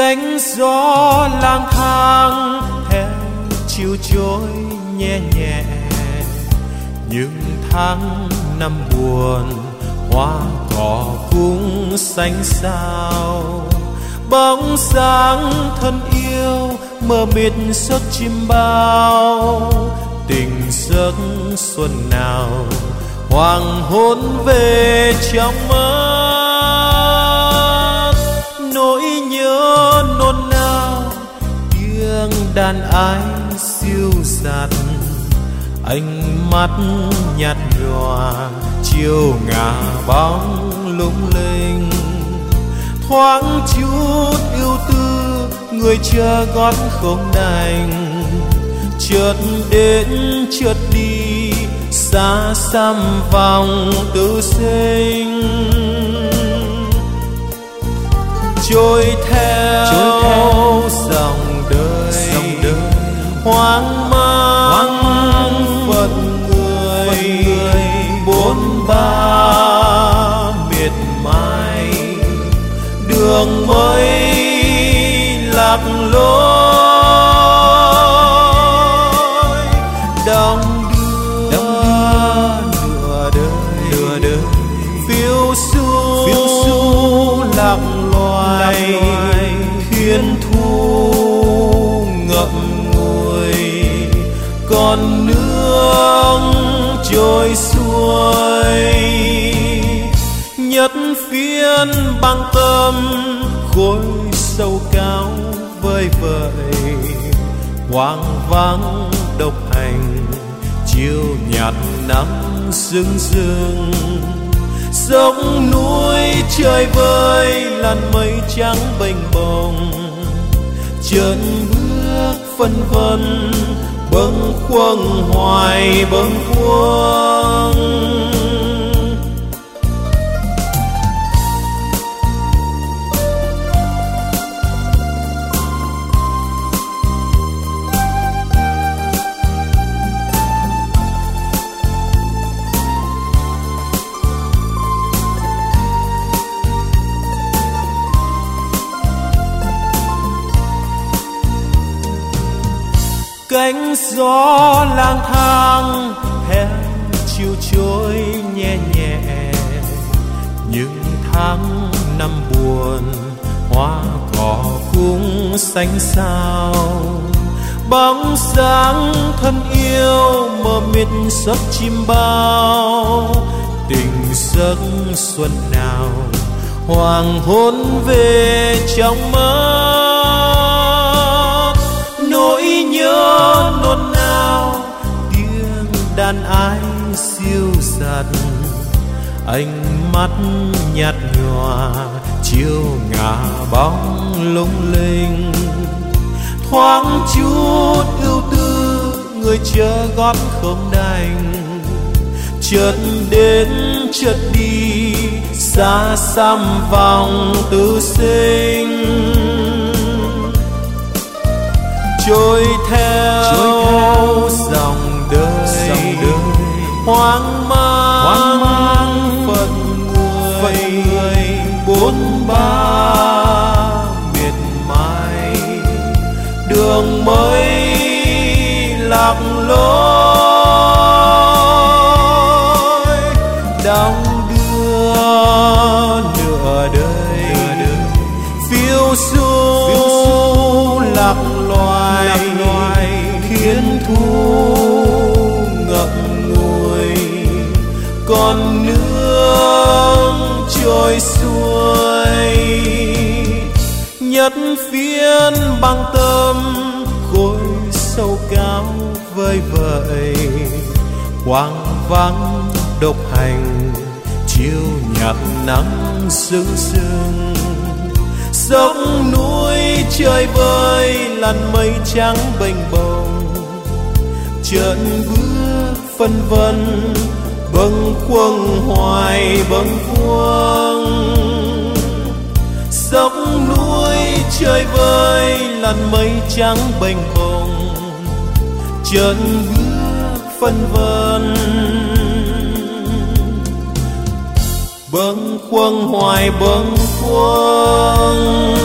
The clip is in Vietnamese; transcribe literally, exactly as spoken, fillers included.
cánh gió lang thang theo chiều trôi nhẹ nhẹ, những tháng năm buồn hoa cỏ cũng xanh xao. Bóng dáng thân yêu mờ mịt giấc chim bao, tình giấc xuân nào hoàng hôn về trong mơ. Nỗi nhớ nôn nao tiếng đàn ái siêu dạt, ánh mắt nhạt nhòa chiều ngả bóng lung linh. Thoáng chút yêu tư người chờ gót không đành, chợt đến chợt đi xa xăm vòng tư sinh. Trôi theo, trôi theo dòng đời, dòng đời hoang mang, hoang mang phận người, phận người bốn ba miệt mài. Đường mới lạc lối, đong đưa, đong đưa nửa đời, nửa đời phiêu du, phiêu du lạc loài, thiên thu ngậm ngùi. Còn nước trôi xuôi nhất phiên băng tâm, khối sâu cao vơi vợi, hoang vắng độc hành chiều nhạt nắng rưng rưng. Sông núi trời vơi làn mây trắng bềnh bồng, chân bước phân vân bâng khuâng hoài bâng khuâng. Cánh gió lang thang theo chiều trôi nhẹ nhẹ, những tháng năm buồn hoa cỏ cũng xanh xao. Bóng dáng thân yêu mờ mịt giấc chim bao, tình giấc xuân nào hoàng hôn về trong mơ. Nỗi nhớ nôn nao tiếng đàn ái siêu dạt, ánh mắt nhạt nhòa chiều ngả bóng lung linh. Thoáng chút ưu tư người chờ gót không đành, chợt đến chợt đi xa xăm vòng tư sinh. Trôi theo, trôi theo dòng đời, dòng đời hoang mang, hoang mang phận người, phận người bốn ba miệt mài. Đường mới lạc lối, đong đưa nửa đời, nửa đời phiêu du, phiêu du lạc loài, lạc loài thiên thu ngậm ngùi. Còn nước trôi xuôi nhất phiên băng tâm, khối sâu cao vơi vợi, hoang vắng độc hành chiều nhạt nắng rưng rưng. Sông núi trời vơi làn mây trắng bềnh bồng, chân bước phân vân bâng khuâng hoài bâng khuâng. Sông núi trời vơi làn mây trắng bềnh bồng, chân bước phân vân bâng khuâng hoài bâng khuâng.